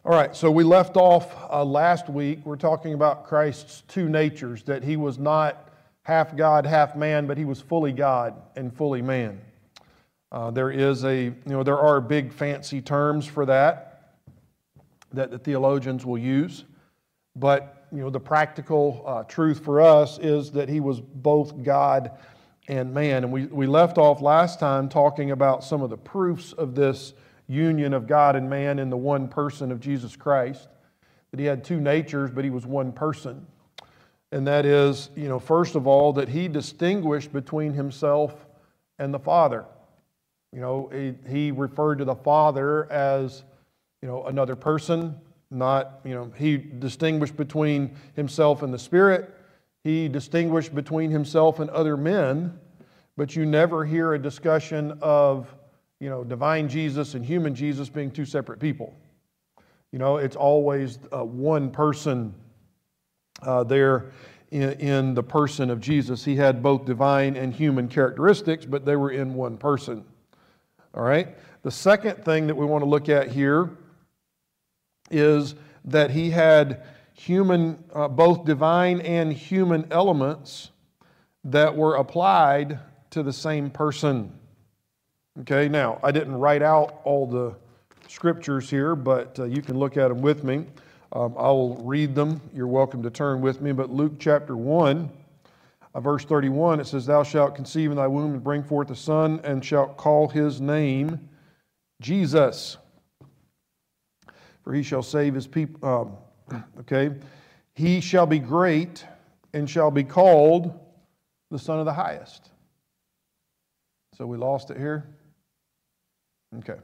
All right, so we left off last week. We're talking about Christ's two natures, that he was not half God, half man, but he was fully God and fully man. There are big fancy terms for that the theologians will use, but the practical truth for us is that he was both God and man. And we left off last time talking about some of the proofs of this union of God and man in the one person of Jesus Christ, that he had two natures, but he was one person. And that is, first of all, that he distinguished between himself and the Father. He referred to the Father as, another person, not, he distinguished between himself and the Spirit. He distinguished between himself and other men, but you never hear a discussion of divine Jesus and human Jesus being two separate people. It's always one person there in the person of Jesus. He had both divine and human characteristics, but they were in one person. All right? The second thing that we want to look at here is that he had both divine and human elements that were applied to the same person. Okay, now, I didn't write out all the scriptures here, but you can look at them with me. I'll read them. You're welcome to turn with me. But Luke chapter 1, verse 31, it says, "Thou shalt conceive in thy womb and bring forth a son, and shalt call his name Jesus. For he shall save his people." "He shall be great and shall be called the Son of the Highest." So we lost it here. Okay.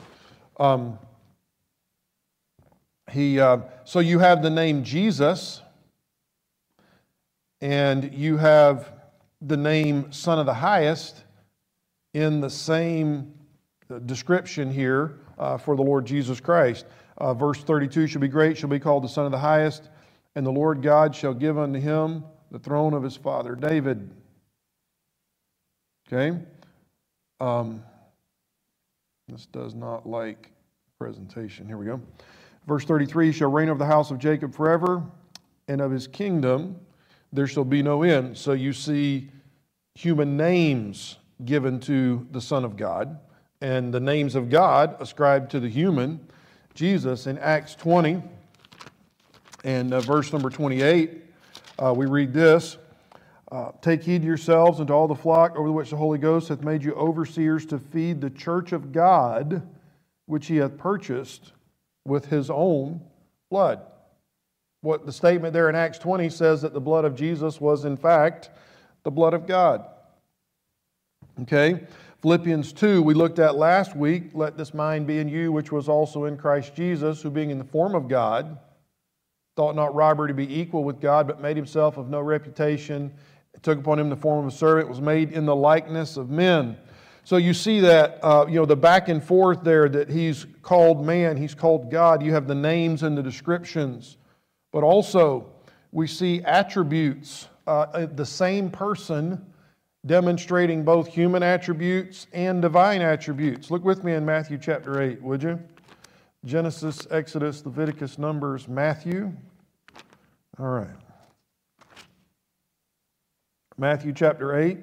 So you have the name Jesus, and you have the name Son of the Highest in the same description here for the Lord Jesus Christ. Verse 32, "Shall be great, shall be called the Son of the Highest, and the Lord God shall give unto him the throne of his father David." Okay? This does not like presentation. Here we go. Verse 33, "He shall reign over the house of Jacob forever, and of his kingdom there shall be no end." So you see human names given to the Son of God, and the names of God ascribed to the human, Jesus. In Acts 20 and verse number 28, we read this, "Take heed to yourselves and to all the flock over which the Holy Ghost hath made you overseers to feed the church of God, which he hath purchased with his own blood." What the statement there in Acts 20 says that the blood of Jesus was in fact the blood of God. Okay? Philippians 2 we looked at last week, "Let this mind be in you, which was also in Christ Jesus, who being in the form of God, thought not robbery to be equal with God, but made himself of no reputation, took upon him the form of a servant, was made in the likeness of men." So you see that, the back and forth there, that he's called man, he's called God. You have the names and the descriptions. But also, we see attributes, the same person demonstrating both human attributes and divine attributes. Look with me in Matthew chapter 8, would you? Genesis, Exodus, Leviticus, Numbers, Matthew. All right. Matthew chapter 8.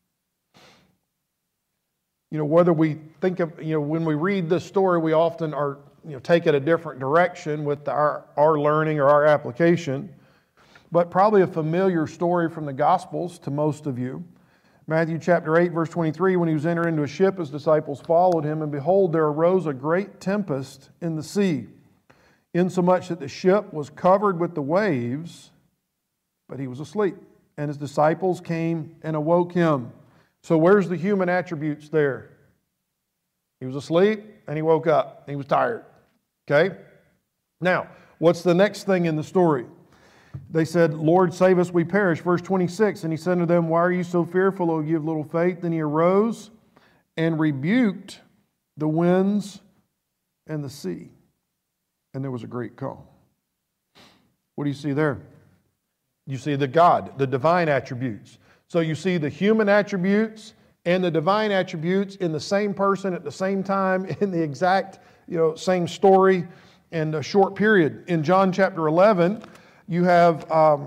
Whether we think of, when we read this story, we often are, take it a different direction with our learning or our application. But probably a familiar story from the Gospels to most of you. Matthew chapter 8, verse 23, "When he was entered into a ship, his disciples followed him, and behold, there arose a great tempest in the sea, insomuch that the ship was covered with the waves, but he was asleep. And his disciples came and awoke him." So where's the human attributes there? He was asleep and he woke up. He was tired. Okay? Now, what's the next thing in the story? They said, "Lord, save us, we perish." Verse 26, "And he said to them, Why are you so fearful, O ye of little faith? Then he arose and rebuked the winds and the sea. And there was a great calm." What do you see there? You see the God, the divine attributes. So you see the human attributes and the divine attributes in the same person at the same time, in the exact same story, in a short period. In John chapter 11, you have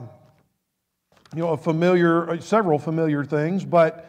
several familiar things, but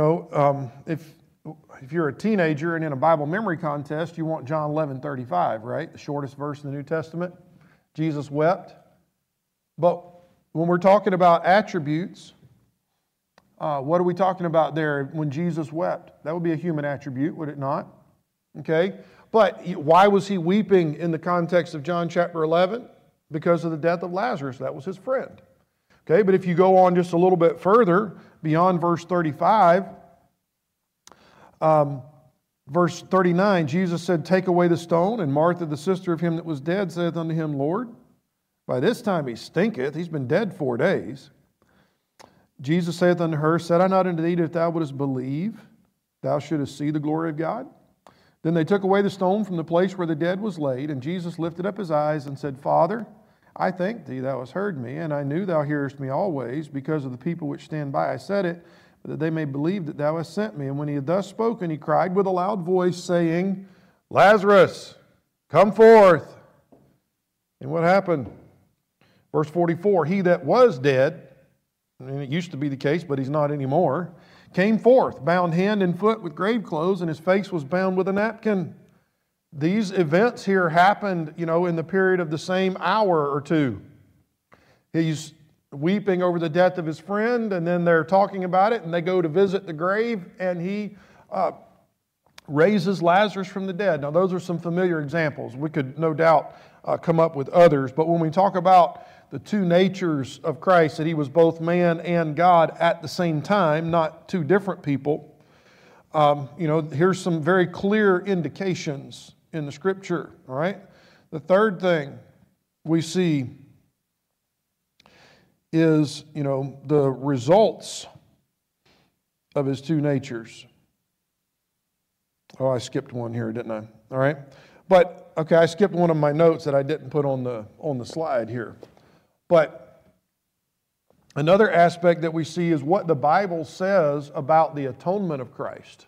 if you're a teenager and in a Bible memory contest, you want John 11:35, right? The shortest verse in the New Testament. Jesus wept. But when we're talking about attributes, what are we talking about there when Jesus wept? That would be a human attribute, would it not? Okay. But why was he weeping in the context of John chapter 11? Because of the death of Lazarus. That was his friend. Okay. But if you go on just a little bit further, beyond verse 35, verse 39, Jesus said, "Take away the stone. And Martha, the sister of him that was dead, saith unto him, Lord, by this time he stinketh. He's been dead 4 days. Jesus saith unto her, Said I not unto thee that if thou wouldest believe, thou shouldest see the glory of God? Then they took away the stone from the place where the dead was laid, and Jesus lifted up his eyes and said, Father, I thank thee, thou hast heard me, and I knew thou hearest me always. Because of the people which stand by I said it, but that they may believe that thou hast sent me. And when he had thus spoken, he cried with a loud voice, saying, Lazarus, come forth. And what happened? Verse 44, he that was dead, and it used to be the case, but he's not anymore, came forth, bound hand and foot with grave clothes, and his face was bound with a napkin. These events here happened, in the period of the same hour or two. He's weeping over the death of his friend, and then they're talking about it, and they go to visit the grave, and he raises Lazarus from the dead. Now, those are some familiar examples. We could no doubt come up with others, but when we talk about the two natures of Christ, that he was both man and God at the same time, not two different people, here's some very clear indications in the Scripture, all right? The third thing we see is, the results of his two natures. Oh, I skipped one here, didn't I? All right. But, okay, I skipped one of my notes that I didn't put on the slide here. But another aspect that we see is what the Bible says about the atonement of Christ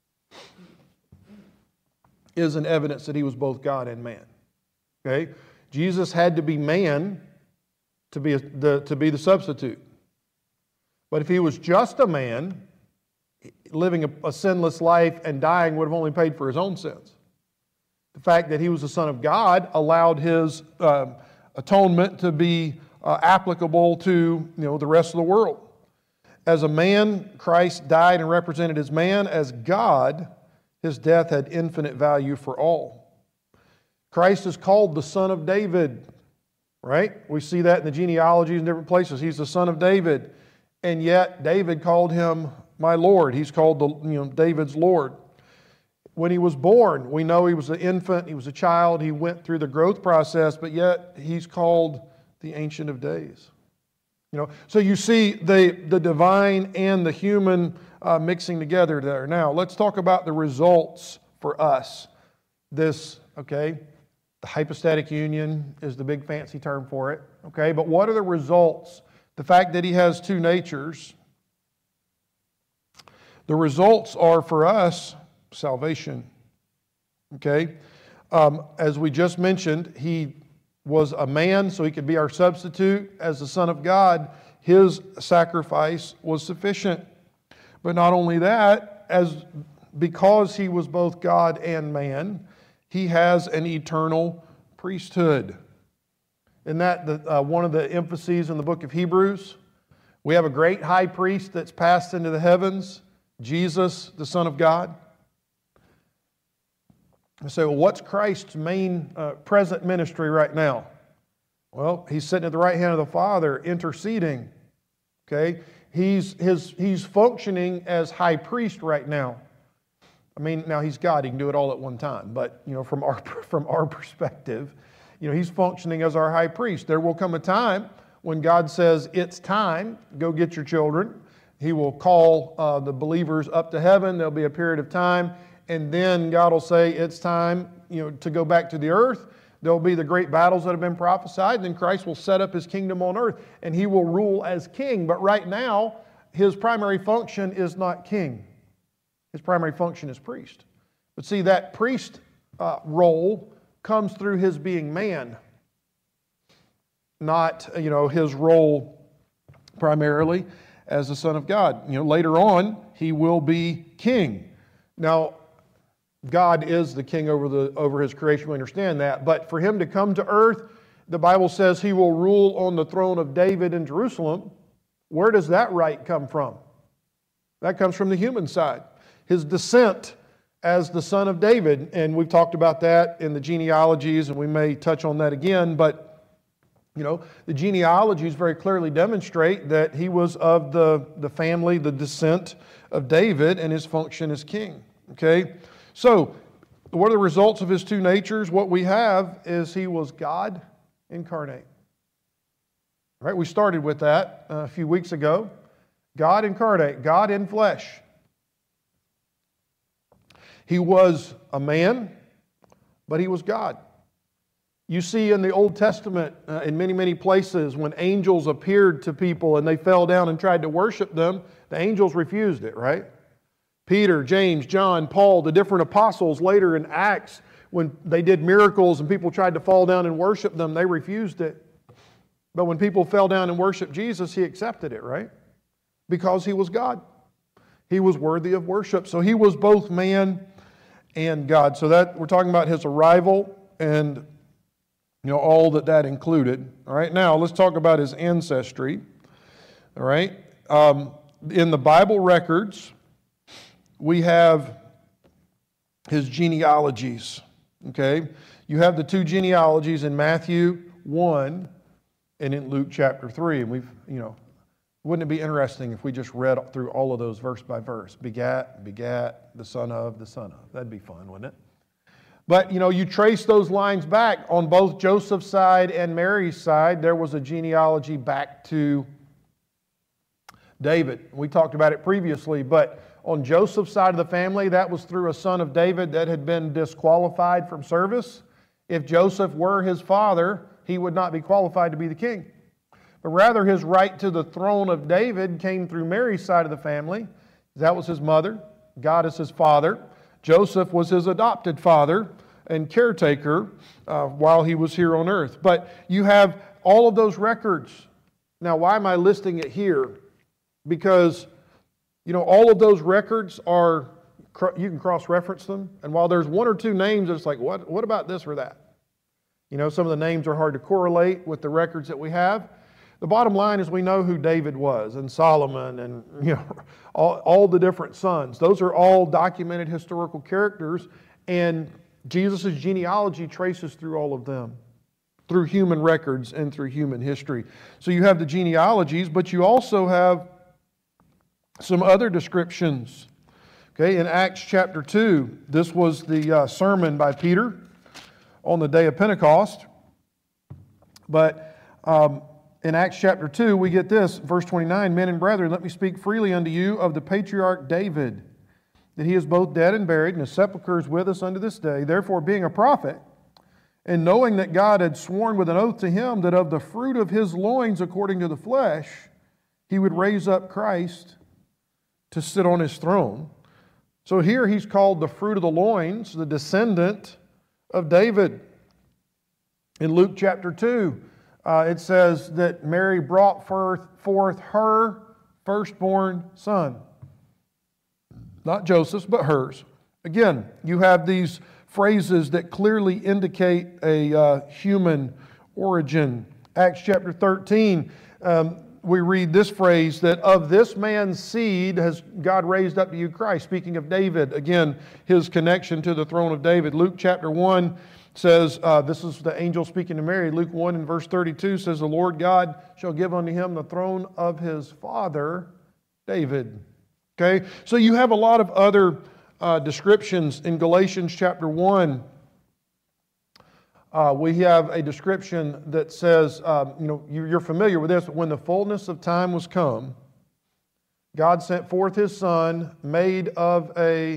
is an evidence that he was both God and man. Okay? Jesus had to be man to be the substitute. But if he was just a man, living a sinless life and dying would have only paid for his own sins. The fact that he was the Son of God allowed his atonement to be applicable to the rest of the world. As a man, Christ died and represented as man. As God, his death had infinite value for all. Christ is called the Son of David, right? We see that in the genealogies in different places. He's the Son of David, and yet David called him my Lord. He's called David's Lord. When he was born, we know he was an infant, he was a child, he went through the growth process, but yet he's called the Ancient of Days. So you see the divine and the human mixing together there. Now, let's talk about the results for us. The hypostatic union is the big fancy term for it. Okay, but what are the results? The fact that he has two natures. The results are for us salvation. Okay, as we just mentioned, he was a man, so he could be our substitute. As the Son of God, his sacrifice was sufficient. But not only that, because he was both God and man, he has an eternal priesthood. Isn't that one of the emphases in the book of Hebrews? We have a great high priest that's passed into the heavens, Jesus, the Son of God. So what's Christ's main present ministry right now? Well, he's sitting at the right hand of the Father interceding. Okay? He's functioning as high priest right now. I mean, now he's God, he can do it all at one time, but from our perspective, he's functioning as our high priest. There will come a time when God says, it's time, go get your children. He will call the believers up to heaven. There'll be a period of time, and then God will say, it's time to go back to the earth. There'll be the great battles that have been prophesied, and then Christ will set up his kingdom on earth, and he will rule as king. But right now, his primary function is not king. His primary function is priest. But see, that priest role comes through his being man, not, his role primarily as the Son of God. Later on, he will be king. Now, God is the king over his creation. We understand that. But for him to come to earth, the Bible says he will rule on the throne of David in Jerusalem. Where does that right come from? That comes from the human side. His descent as the son of David. And we've talked about that in the genealogies, and we may touch on that again. But the genealogies very clearly demonstrate that he was of the family, the descent of David, and his function as king. Okay? So, what are the results of his two natures? What we have is he was God incarnate. Right? We started with that a few weeks ago. God incarnate, God in flesh. He was a man, but he was God. You see in the Old Testament, in many, many places, when angels appeared to people and they fell down and tried to worship them, the angels refused it, right? Peter, James, John, Paul, the different apostles later in Acts, when they did miracles and people tried to fall down and worship them, they refused it. But when people fell down and worshiped Jesus, he accepted it, right? Because he was God. He was worthy of worship. So he was both man and God. So that we're talking about his arrival and all that included. All right, now let's talk about his ancestry. All right, in the Bible records, we have his genealogies. Okay, you have the two genealogies in Matthew 1 and in Luke chapter 3. And we've, wouldn't it be interesting if we just read through all of those verse by verse? Begat, the son of, the son of. That'd be fun, wouldn't it? But, you trace those lines back on both Joseph's side and Mary's side. There was a genealogy back to David. We talked about it previously, but on Joseph's side of the family, that was through a son of David that had been disqualified from service. If Joseph were his father, he would not be qualified to be the king. But rather, his right to the throne of David came through Mary's side of the family. That was his mother. God is his father. Joseph was his adopted father and caretaker while he was here on earth. But you have all of those records. Now, why am I listing it here? Because, all of those records are, you can cross-reference them. And while there's one or two names, it's like, what about this or that? Some of the names are hard to correlate with the records that we have. The bottom line is we know who David was, and Solomon, and all the different sons. Those are all documented historical characters, and Jesus' genealogy traces through all of them, through human records and through human history. So you have the genealogies, but you also have some other descriptions. Okay, in Acts chapter 2, this was the sermon by Peter on the day of Pentecost. But in Acts chapter 2, we get this, verse 29, Men and brethren, let me speak freely unto you of the patriarch David, that he is both dead and buried, and his sepulchre is with us unto this day. Therefore, being a prophet, and knowing that God had sworn with an oath to him that of the fruit of his loins according to the flesh, he would raise up Christ to sit on his throne. So here he's called the fruit of the loins, the descendant of David. In Luke chapter 2, it says that Mary brought forth her firstborn son. Not Joseph's, but hers. Again, you have these phrases that clearly indicate a human origin. Acts chapter 13, we read this phrase that of this man's seed has God raised up to you Christ. Speaking of David, again, his connection to the throne of David. Luke chapter 1 says, this is the angel speaking to Mary. Luke 1 and verse 32 says, the Lord God shall give unto him the throne of his father, David. Okay, so you have a lot of other descriptions in Galatians chapter 1. We have a description that says, you're familiar with this, when the fullness of time was come, God sent forth his son, made of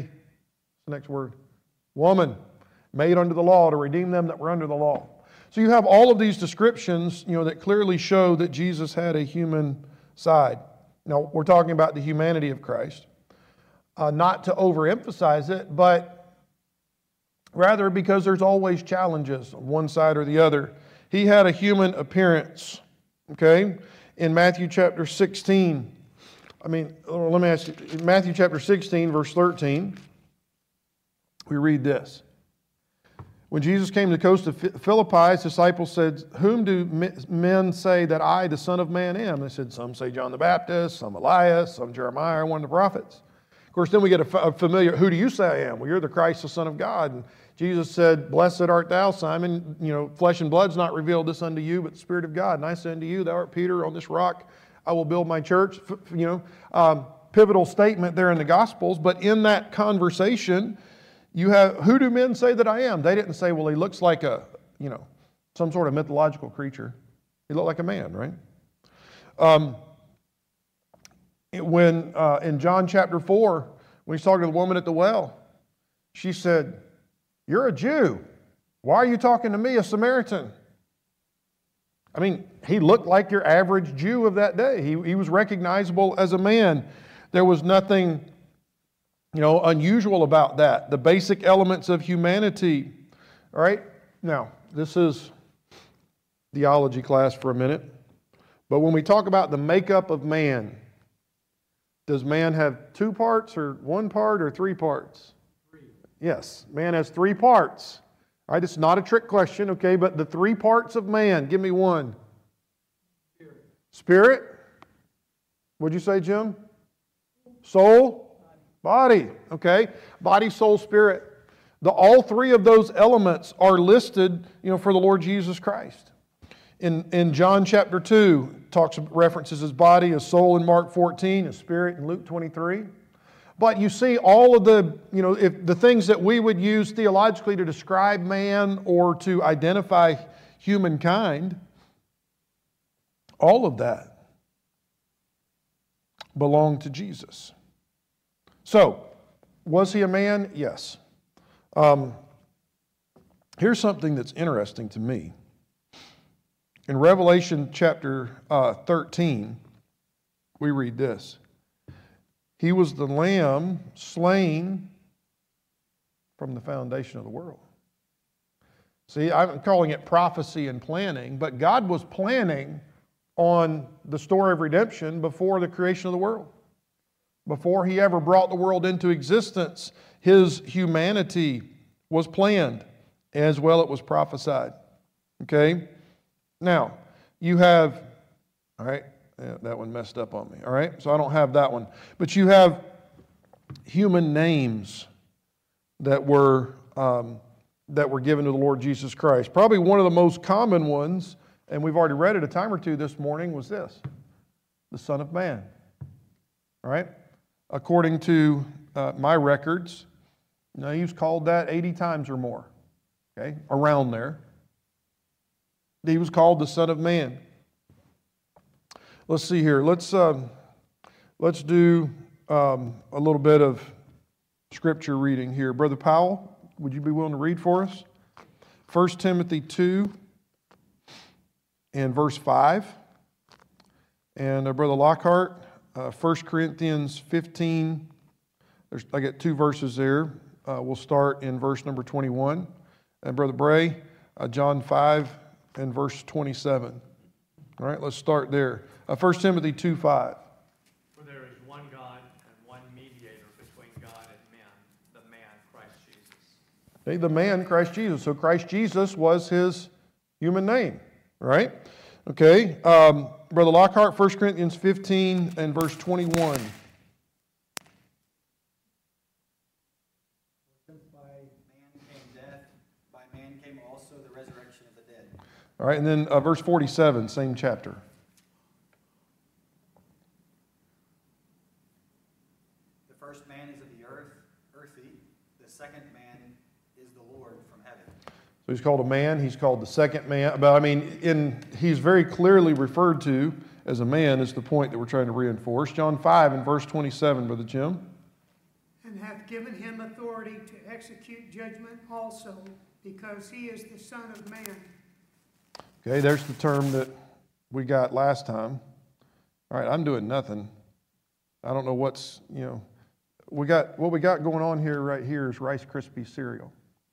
woman, made under the law to redeem them that were under the law. So you have all of these descriptions, that clearly show that Jesus had a human side. Now, we're talking about the humanity of Christ. Not to overemphasize it, but Rather, because there's always challenges on one side or the other. He had a human appearance. Okay? In Matthew chapter 16, let me ask you, in Matthew chapter 16, verse 13, we read this. When Jesus came to the coast of Philippi, his disciples said, "Whom do men say that I, the Son of Man, am?" They said, "Some say John the Baptist, some Elias, some Jeremiah, one of the prophets." Of course, then we get a familiar, "Who do you say I am?" "Well, you're the Christ, the Son of God." And Jesus said, "Blessed art thou, Simon. Flesh and blood's not revealed this unto you, but the Spirit of God. And I say unto you, thou art Peter, on this rock I will build my church." Pivotal statement there in the Gospels. But in that conversation, you have, "Who do men say that I am?" They didn't say, "Well, he looks like some sort of mythological creature." He looked like a man, right? In John chapter 4, when he's talking to the woman at the well, she said, "You're a Jew. Why are you talking to me, a Samaritan?" He looked like your average Jew of that day. He was recognizable as a man. There was nothing unusual about that. The basic elements of humanity. All right? Now, this is theology class for a minute. But when we talk about the makeup of man, does man have two parts or one part or three parts? Three. Yes, man has three parts. All right, it's not a trick question, okay? But the three parts of man, give me one. Spirit. What'd you say, Jim? Soul. Body. Okay? Body, soul, spirit. All three of those elements are listed, for the Lord Jesus Christ. In John chapter 2, references his body, his soul in Mark 14, his spirit in Luke 23. But you see all of if the things that we would use theologically to describe man or to identify humankind, all of that belonged to Jesus. So, was he a man? Yes. Here's something that's interesting to me. In Revelation chapter 13, we read this. He was the Lamb slain from the foundation of the world. See, I'm calling it prophecy and planning, but God was planning on the story of redemption before the creation of the world. Before he ever brought the world into existence, his humanity was planned, as well it was prophesied. Okay? Now, you have, all right, yeah, that one messed up on me, all right? So I don't have that one. But you have human names that were given to the Lord Jesus Christ. Probably one of the most common ones, and we've already read it a time or two this morning, was this, the Son of Man. All right? According to my records, he was called that 80 times or more, okay, around there. He was called the Son of Man. Let's see here. Let's do a little bit of scripture reading here. Brother Powell, would you be willing to read for us? 1 Timothy 2 and verse 5. And Brother Lockhart, 1 Corinthians 15. I got two verses there. We'll start in verse number 21. And Brother Bray, John 5 and verse 27. All right, let's start there. 1 Timothy 2:5. For there is one God and one mediator between God and men, the man Christ Jesus. Okay, the man Christ Jesus. So Christ Jesus was his human name, right? Okay, Brother Lockhart, 1 Corinthians 15 and verse 21. Since by man came death, by man came also the resurrection of the dead. All right, and then verse 47, same chapter. The first man is of the earth, earthy. The second man is the Lord from heaven. So he's called a man, he's called the second man. But he's very clearly referred to as a man is the point that we're trying to reinforce. John 5 and verse 27, Brother Jim. And hath given him authority to execute judgment also, because he is the Son of Man. Okay, there's the term that we got last time. All right, I'm doing nothing. I don't know what we got going on here right here is Rice Krispie cereal.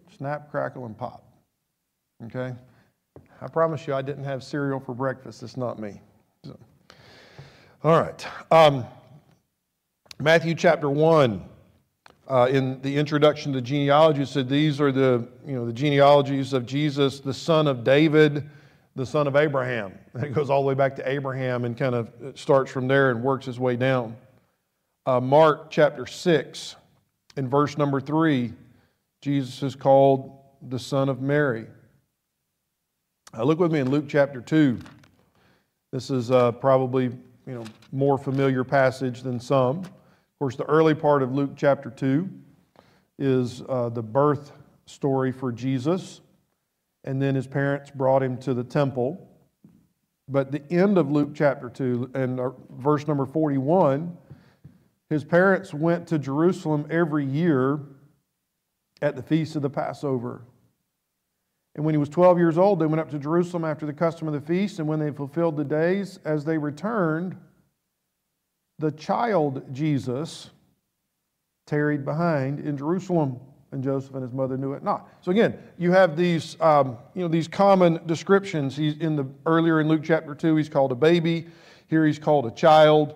Snap, crackle, and pop. Okay? I promise you I didn't have cereal for breakfast. It's not me. So. All right. Matthew chapter 1, in the introduction to genealogy, it said these are the genealogies of Jesus, the son of David, the son of Abraham. And it goes all the way back to Abraham and kind of starts from there and works its way down. Mark chapter 6, in verse number 3, Jesus is called the son of Mary. Look with me in Luke chapter 2. This is probably more familiar passage than some. Of course, the early part of Luke chapter 2 is the birth story for Jesus, and then his parents brought him to the temple. But the end of Luke chapter 2, and verse number 41, his parents went to Jerusalem every year at the feast of the Passover. And when he was 12 years old, they went up to Jerusalem after the custom of the feast, and when they fulfilled the days, as they returned, the child Jesus tarried behind in Jerusalem, and Joseph and his mother knew it not. So again, you have these, these common descriptions. He's earlier in Luke chapter 2, he's called a baby. Here he's called a child.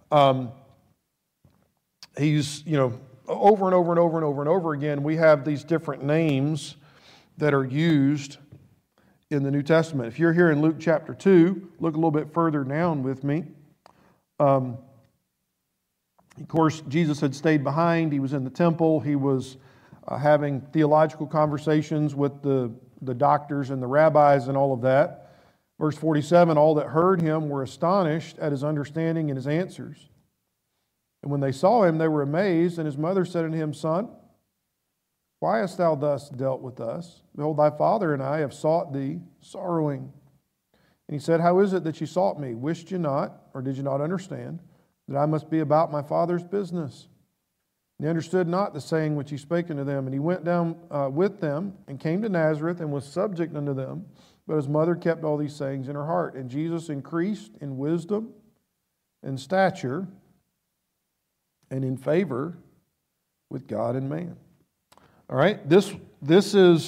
He's, over and over and over and over and over again, we have these different names that are used in the New Testament. If you're here in Luke chapter 2, look a little bit further down with me. Of course, Jesus had stayed behind. He was in the temple. He was having theological conversations with the doctors and the rabbis and all of that. Verse 47, all that heard him were astonished at his understanding and his answers. And when they saw him, they were amazed. And his mother said unto him, Son, why hast thou thus dealt with us? Behold, thy father and I have sought thee, sorrowing. And he said, How is it that ye sought me? Wished ye not, or did ye not understand, that I must be about my father's business? And he understood not the saying which he spake unto them. And he went down with them, and came to Nazareth, and was subject unto them. But his mother kept all these sayings in her heart. And Jesus increased in wisdom and stature, and in favor with God and man. All right, this is,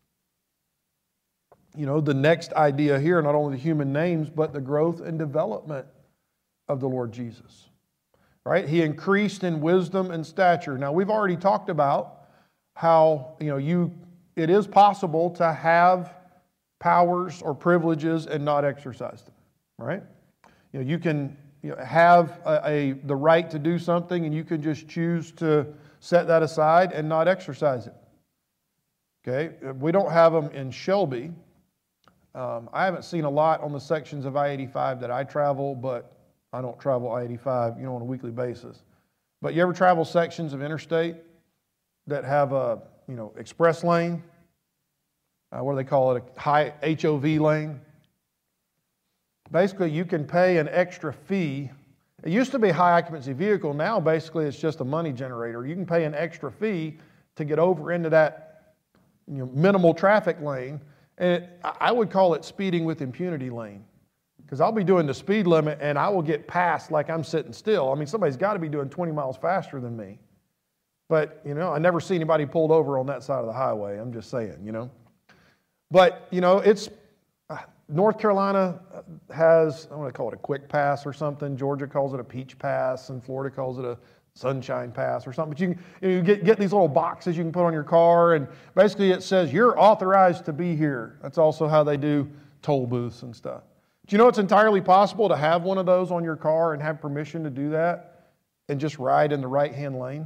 the next idea here, not only the human names, but the growth and development of the Lord Jesus. Right? He increased in wisdom and stature. Now, we've already talked about how, it is possible to have powers or privileges and not exercise them. Right? You can have the right to do something, and you can just choose to set that aside and not exercise it. Okay? We don't have them in Shelby. I haven't seen a lot on the sections of I-85 that I travel, but I don't travel I-85, on a weekly basis. But you ever travel sections of interstate that have a, express lane? What do they call it? A high HOV lane? Basically, you can pay an extra fee. It used to be a high occupancy vehicle. Now, basically, it's just a money generator. You can pay an extra fee to get over into that minimal traffic lane. And I would call it speeding with impunity lane. Because I'll be doing the speed limit and I will get past like I'm sitting still. I mean, somebody's got to be doing 20 miles faster than me. But, I never see anybody pulled over on that side of the highway. I'm just saying, But, it's... North Carolina has, I want to call it a quick pass or something. Georgia calls it a peach pass, and Florida calls it a sunshine pass or something. But you get these little boxes you can put on your car, and basically it says you're authorized to be here. That's also how they do toll booths and stuff. Do you know it's entirely possible to have one of those on your car and have permission to do that and just ride in the right-hand lane?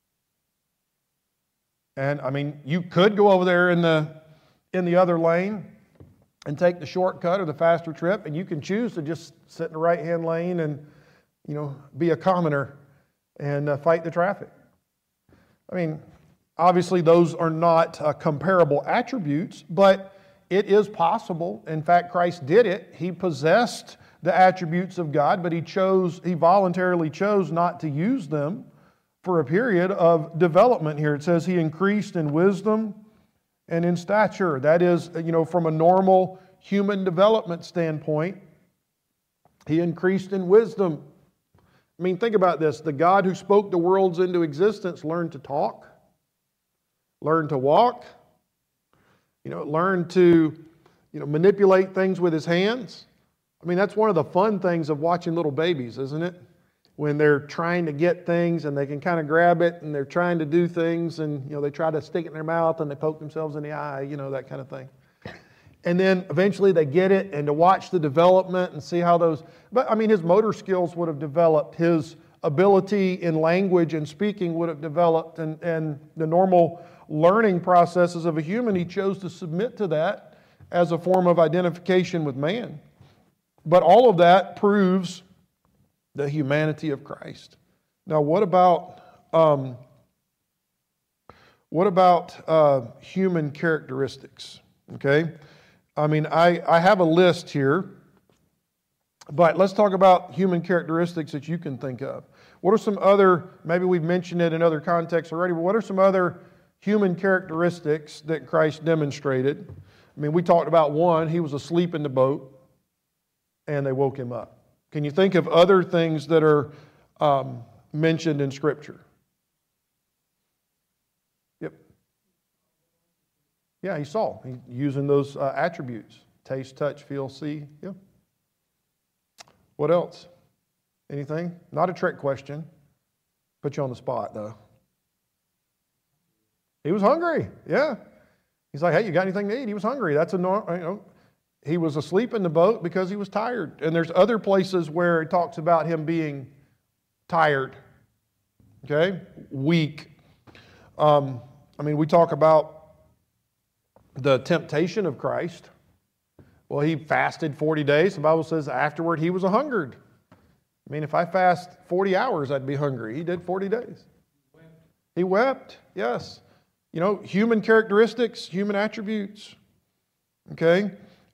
And I mean, you could go over there in the other lane and take the shortcut or the faster trip, and you can choose to just sit in the right-hand lane and, be a commoner and fight the traffic. I mean, obviously those are not comparable attributes, but it is possible. In fact, Christ did it. He possessed the attributes of God, but he voluntarily chose not to use them for a period of development here. It says he increased in wisdom and in stature. That is, from a normal human development standpoint, he increased in wisdom. I mean, think about this. The God who spoke the worlds into existence learned to talk, learned to walk, Learned to, manipulate things with his hands. I mean, that's one of the fun things of watching little babies, isn't it? When they're trying to get things and they can kind of grab it and they're trying to do things and, they try to stick it in their mouth and they poke themselves in the eye, that kind of thing. And then eventually they get it, and to watch the development and see how his motor skills would have developed, his ability in language and speaking would have developed, and the normal learning processes of a human, he chose to submit to that as a form of identification with man. But all of that proves the humanity of Christ. Now, what about human characteristics? Okay, I have a list here, but let's talk about human characteristics that you can think of. What are some other? Maybe we've mentioned it in other contexts already. But what are some other human characteristics that Christ demonstrated? We talked about one. He was asleep in the boat, and they woke him up. Can you think of other things that are mentioned in Scripture? Yep. Yeah, he saw. Using those attributes. Taste, touch, feel, see. Yeah. What else? Anything? Not a trick question. Put you on the spot, though. He was hungry. Yeah. He's like, hey, you got anything to eat? He was hungry. That's a normal, He was asleep in the boat because he was tired. And there's other places where it talks about him being tired. Okay? Weak. We talk about the temptation of Christ. Well, he fasted 40 days. The Bible says afterward he was a-hungered. If I fast 40 hours, I'd be hungry. He did 40 days. He wept, yes. Human characteristics, human attributes. Okay?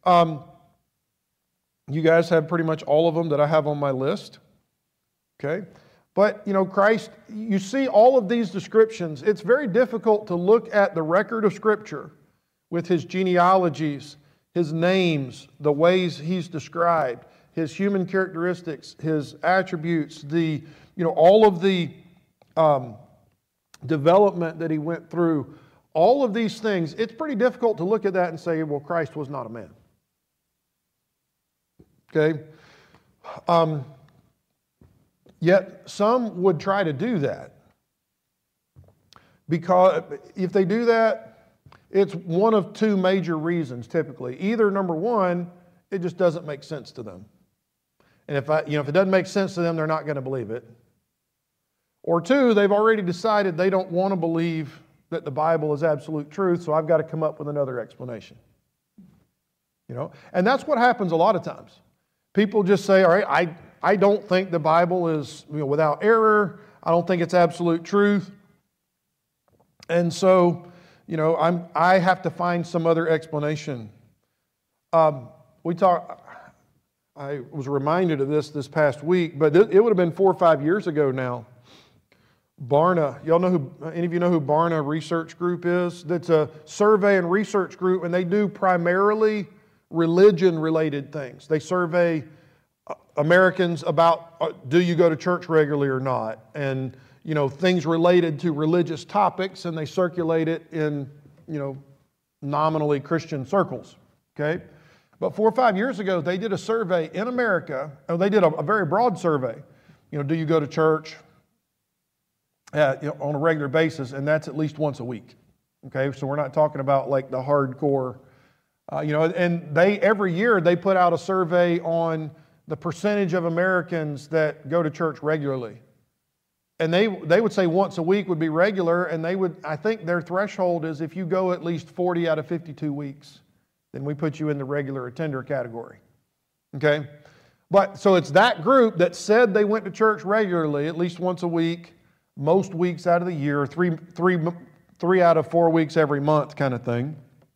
You guys have pretty much all of them that I have on my list. Okay? But, Christ, you see all of these descriptions. It's very difficult to look at the record of Scripture with his genealogies, his names, the ways he's described, his human characteristics, his attributes, all of the development that he went through, all of these things. It's pretty difficult to look at that and say, well, Christ was not a man. Okay? Yet some would try to do that. Because if they do that, it's one of two major reasons typically. Either, number one, it just doesn't make sense to them. And if it doesn't make sense to them, they're not going to believe it. Or two, they've already decided they don't want to believe that the Bible is absolute truth, so I've got to come up with another explanation. And that's what happens a lot of times. People just say, all right, I don't think the Bible is without error. I don't think it's absolute truth. And so, I have to find some other explanation. I was reminded of this past week, but it would have been 4 or 5 years ago now. Barna, any of you know who Barna Research Group is? That's a survey and research group, and they do primarily religion-related things. They survey Americans about do you go to church regularly or not, and things related to religious topics, and they circulate it in nominally Christian circles. Okay, but 4 or 5 years ago they did a survey in America. They did a very broad survey. Do you go to church on a regular basis? And that's at least once a week. Okay, so we're not talking about like the hardcore. And every year they put out a survey on the percentage of Americans that go to church regularly. And they would say once a week would be regular, and I think their threshold is if you go at least 40 out of 52 weeks, then we put you in the regular attender category. Okay? But so it's that group that said they went to church regularly, at least once a week, most weeks out of the year, three out of 4 weeks every month kind of thing.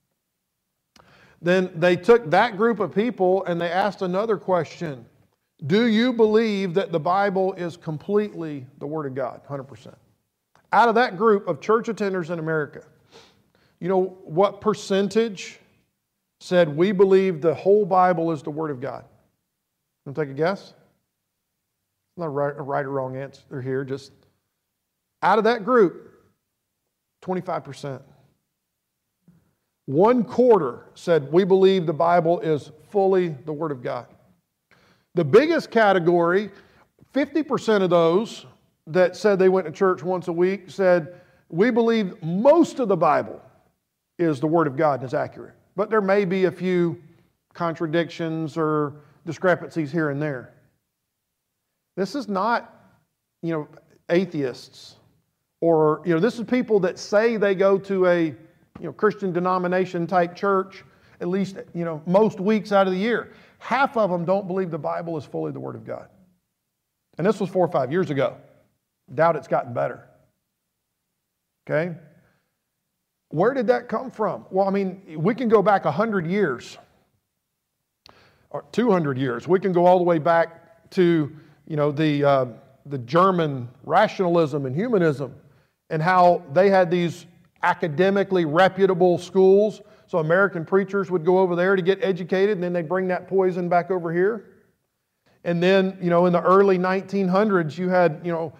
Then they took that group of people and they asked another question. Do you believe that the Bible is completely the Word of God? 100%. Out of that group of church attenders in America, you know what percentage said we believe the whole Bible is the Word of God? Want to take a guess? Not a right or wrong answer here. Just out of that group, 25%. 1/4 said, we believe the Bible is fully the Word of God. The biggest category, 50% of those that said they went to church once a week said, we believe most of the Bible is the Word of God and is accurate. But there may be a few contradictions or discrepancies here and there. This is not, atheists or, this is people that say they go to a, Christian denomination type church at least, most weeks out of the year. Half of them don't believe the Bible is fully the Word of God. And this was 4 or 5 years ago. Doubt it's gotten better. Okay? Where did that come from? Well, we can go back 100 years or 200 years. We can go all the way back to, the German rationalism and humanism and how they had these academically reputable schools. So American preachers would go over there to get educated, and then they'd bring that poison back over here. And then, in the early 1900s, you had,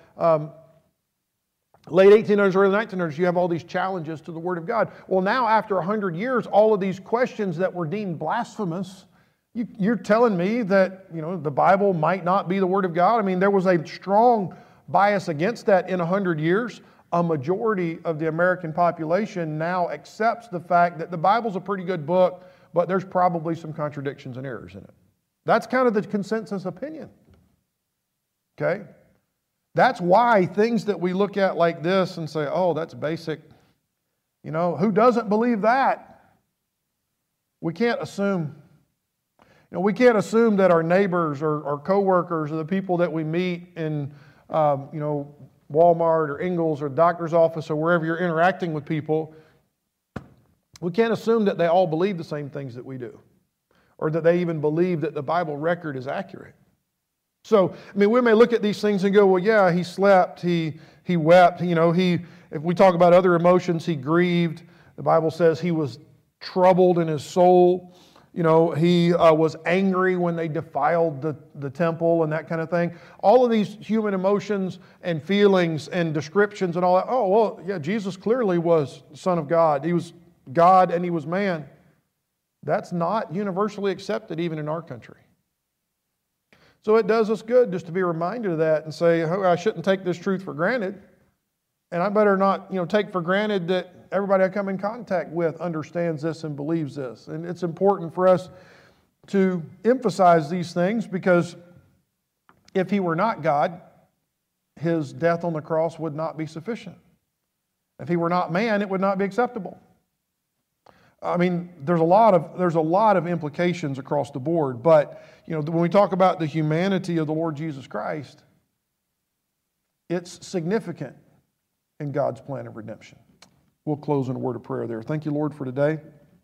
late 1800s, early 1900s, you have all these challenges to the Word of God. Well, now after 100 years, all of these questions that were deemed blasphemous, you're telling me that, the Bible might not be the Word of God? There was a strong bias against that in 100 years. A majority of the American population now accepts the fact that the Bible's a pretty good book, but there's probably some contradictions and errors in it. That's kind of the consensus opinion. Okay? That's why things that we look at like this and say, oh, that's basic. Who doesn't believe that? We can't assume. We can't assume that our neighbors or our coworkers or the people that we meet in, Walmart or Ingles or doctor's office or wherever you're interacting with people, we can't assume that they all believe the same things that we do or that they even believe that the Bible record is accurate. So, we may look at these things and go, well, yeah, he slept, he wept, if we talk about other emotions, he grieved. The Bible says he was troubled in his soul. He was angry when they defiled the temple and that kind of thing. All of these human emotions and feelings and descriptions and all that. Oh, well, yeah, Jesus clearly was the Son of God. He was God and He was man. That's not universally accepted even in our country. So it does us good just to be reminded of that and say, oh, I shouldn't take this truth for granted. And I better not, take for granted that everybody I come in contact with understands this and believes this. And it's important for us to emphasize these things because if He were not God, His death on the cross would not be sufficient. If He were not man, it would not be acceptable. There's a lot of implications across the board. But, when we talk about the humanity of the Lord Jesus Christ, it's significant in God's plan of redemption. We'll close in a word of prayer there. Thank you, Lord, for today.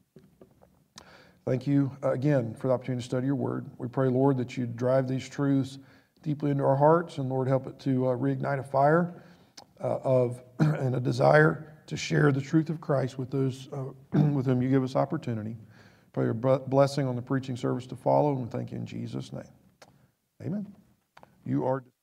Thank you again for the opportunity to study your word. We pray, Lord, that you drive these truths deeply into our hearts, and Lord, help it to reignite a fire and a desire to share the truth of Christ with those with whom you give us opportunity. Pray your blessing on the preaching service to follow, and we thank you in Jesus' name. Amen. You are